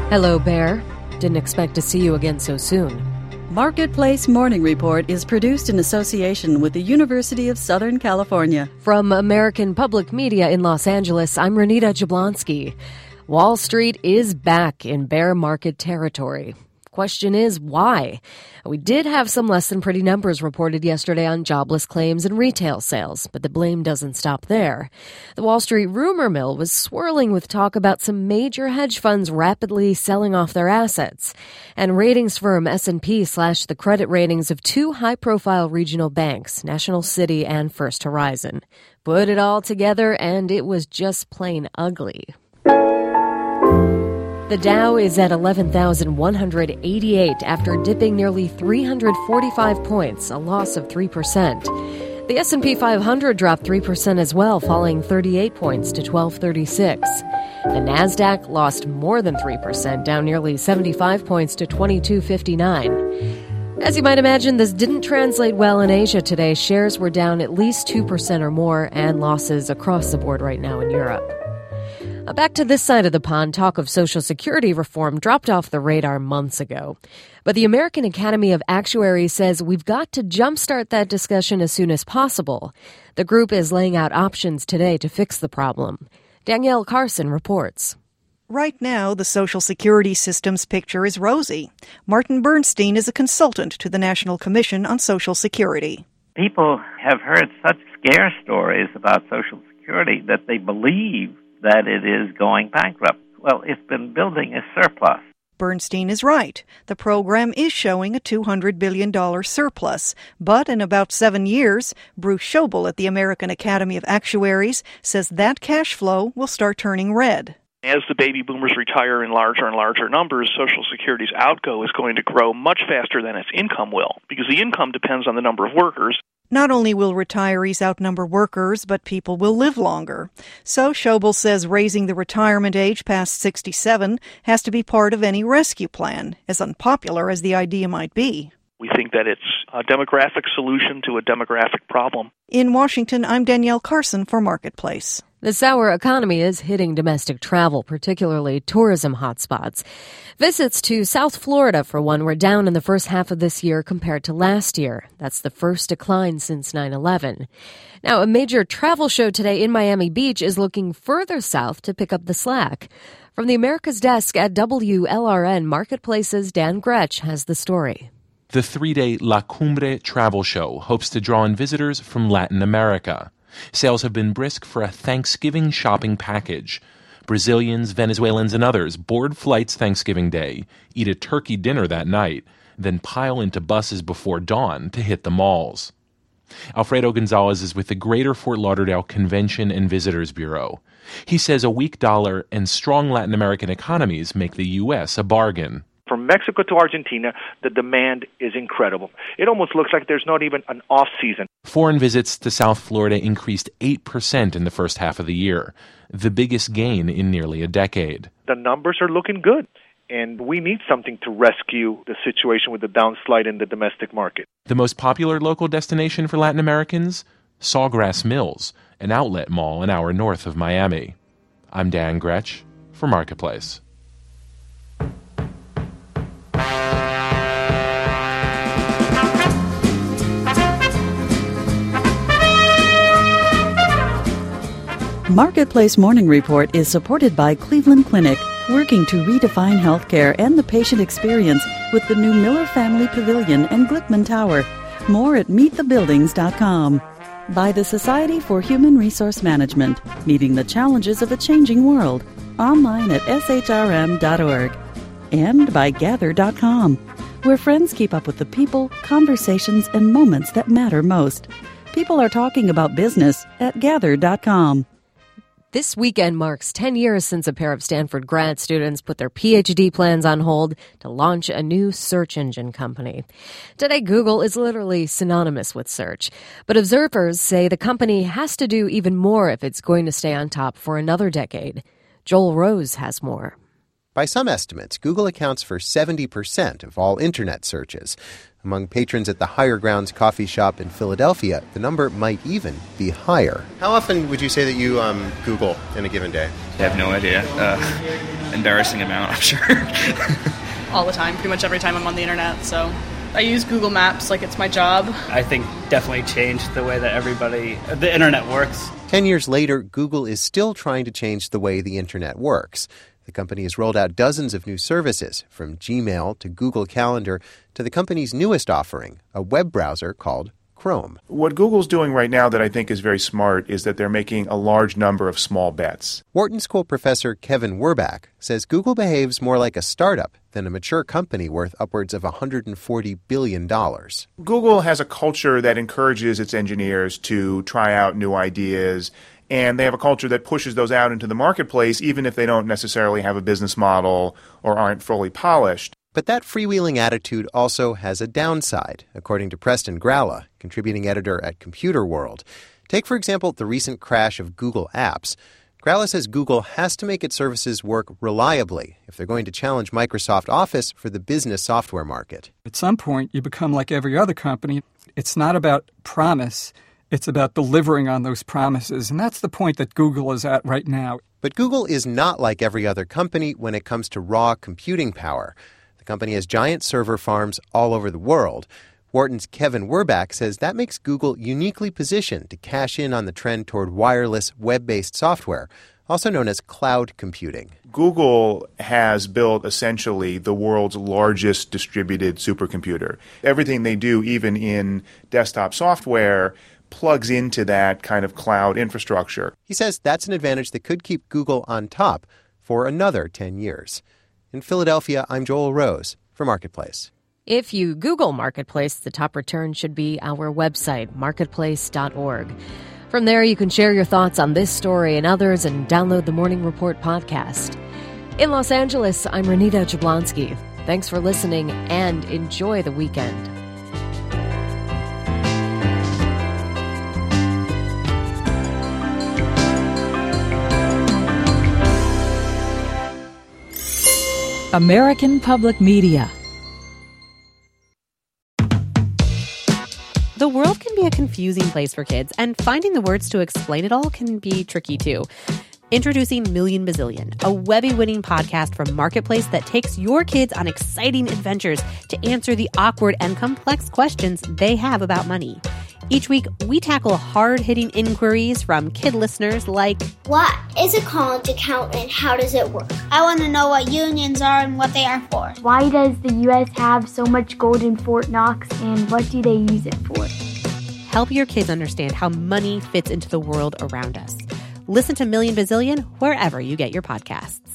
Hello, Bear. Didn't expect to see you again so soon. Marketplace Morning Report is produced in association with the University of Southern California. From American Public Media in Los Angeles, I'm Renita Jablonski. Wall Street is back in bear market territory. Question is, why? We did have some less than pretty numbers reported yesterday on jobless claims and retail sales, but the blame doesn't stop there. The Wall Street rumor mill was swirling with talk about some major hedge funds rapidly selling off their assets. And ratings firm S&P slashed the credit ratings of two high-profile regional banks, National City and First Horizon. Put it all together, and it was just plain ugly. The Dow is at 11,188 after dipping nearly 345 points, a loss of 3%. The S&P 500 dropped 3% as well, falling 38 points to 1236. The Nasdaq lost more than 3%, down nearly 75 points to 2259. As you might imagine, this didn't translate well in Asia today. Shares were down at least 2% or more, and losses across the board right now in Europe. Back to this side of the pond, talk of Social Security reform dropped off the radar months ago. But the American Academy of Actuaries says we've got to jumpstart that discussion as soon as possible. The group is laying out options today to fix the problem. Danielle Carson reports. Right now, the Social Security system's picture is rosy. Martin Bernstein is a consultant to the National Commission on Social Security. People have heard such scare stories about Social Security that they believe that it is going bankrupt. Well, it's been building a surplus. Bernstein is right. The program is showing a $200 billion surplus. But in about 7 years, Bruce Schobel at the American Academy of Actuaries says that cash flow will start turning red. As the baby boomers retire in larger and larger numbers, Social Security's outgo is going to grow much faster than its income will, because the income depends on the number of workers. Not only will retirees outnumber workers, but people will live longer. So Schobel says raising the retirement age past 67 has to be part of any rescue plan, as unpopular as the idea might be. We think that it's a demographic solution to a demographic problem. In Washington, I'm Danielle Carson for Marketplace. The sour economy is hitting domestic travel, particularly tourism hotspots. Visits to South Florida, for one, were down in the first half of this year compared to last year. That's the first decline since 9/11. Now, a major travel show today in Miami Beach is looking further south to pick up the slack. From the America's Desk at WLRN Marketplace's Dan Gretsch has the story. The 3-day La Cumbre travel show hopes to draw in visitors from Latin America. Sales have been brisk for a Thanksgiving shopping package. Brazilians, Venezuelans, and others board flights Thanksgiving Day, eat a turkey dinner that night, then pile into buses before dawn to hit the malls. Alfredo Gonzalez is with the Greater Fort Lauderdale Convention and Visitors Bureau. He says a weak dollar and strong Latin American economies make the U.S. a bargain. From Mexico to Argentina, the demand is incredible. It almost looks like there's not even an off-season. Foreign visits to South Florida increased 8% in the first half of the year, the biggest gain in nearly a decade. The numbers are looking good, and we need something to rescue the situation with the downslide in the domestic market. The most popular local destination for Latin Americans? Sawgrass Mills, an outlet mall an hour north of Miami. I'm Dan Gretsch for Marketplace. Marketplace Morning Report is supported by Cleveland Clinic, working to redefine healthcare and the patient experience with the new Miller Family Pavilion and Glickman Tower. More at meetthebuildings.com. By the Society for Human Resource Management, meeting the challenges of a changing world. Online at shrm.org. And by Gather.com, where friends keep up with the people, conversations, and moments that matter most. People are talking about business at Gather.com. This weekend marks 10 years since a pair of Stanford grad students put their PhD plans on hold to launch a new search engine company. Today, Google is literally synonymous with search, but observers say the company has to do even more if it's going to stay on top for another decade. Joel Rose has more. By some estimates, Google accounts for 70% of all Internet searches. Among patrons at the Higher Grounds coffee shop in Philadelphia, the number might even be higher. How often would you say that you Google in a given day? I have no idea. embarrassing amount, I'm sure. All the time, pretty much every time I'm on the internet, so I use Google Maps like it's my job. I think definitely changed the way that the internet works. 10 years later, Google is still trying to change the way the internet works. The company has rolled out dozens of new services, from Gmail to Google Calendar to the company's newest offering, a web browser called Chrome. What Google's doing right now that I think is very smart is that they're making a large number of small bets. Wharton School professor Kevin Werbach says Google behaves more like a startup than a mature company worth upwards of $140 billion. Google has a culture that encourages its engineers to try out new ideas, and they have a culture that pushes those out into the marketplace even if they don't necessarily have a business model or aren't fully polished. But that freewheeling attitude also has a downside, according to Preston Gralla, contributing editor at Computer World. Take, for example, the recent crash of Google Apps. Gralla says Google has to make its services work reliably if they're going to challenge Microsoft Office for the business software market. At some point, you become like every other company. It's not about promise. It's about delivering on those promises. And that's the point that Google is at right now. But Google is not like every other company when it comes to raw computing power. The company has giant server farms all over the world. Wharton's Kevin Werbach says that makes Google uniquely positioned to cash in on the trend toward wireless, web-based software, also known as cloud computing. Google has built essentially the world's largest distributed supercomputer. Everything they do, even in desktop software, plugs into that kind of cloud infrastructure. He says that's an advantage that could keep Google on top for another 10 years. In Philadelphia, I'm Joel Rose for Marketplace. If you Google Marketplace, the top return should be our website, marketplace.org. From there, you can share your thoughts on this story and others and download the Morning Report podcast. In Los Angeles, I'm Renita Jablonski. Thanks for listening and enjoy the weekend. American Public Media. The world can be a confusing place for kids, and finding the words to explain it all can be tricky too. Introducing Million Bazillion, a Webby-winning podcast from Marketplace that takes your kids on exciting adventures to answer the awkward and complex questions they have about money. Each week, we tackle hard-hitting inquiries from kid listeners like, what is a college account and how does it work? I want to know what unions are and what they are for. Why does the U.S. have so much gold in Fort Knox and what do they use it for? Help your kids understand how money fits into the world around us. Listen to Million Bazillion wherever you get your podcasts.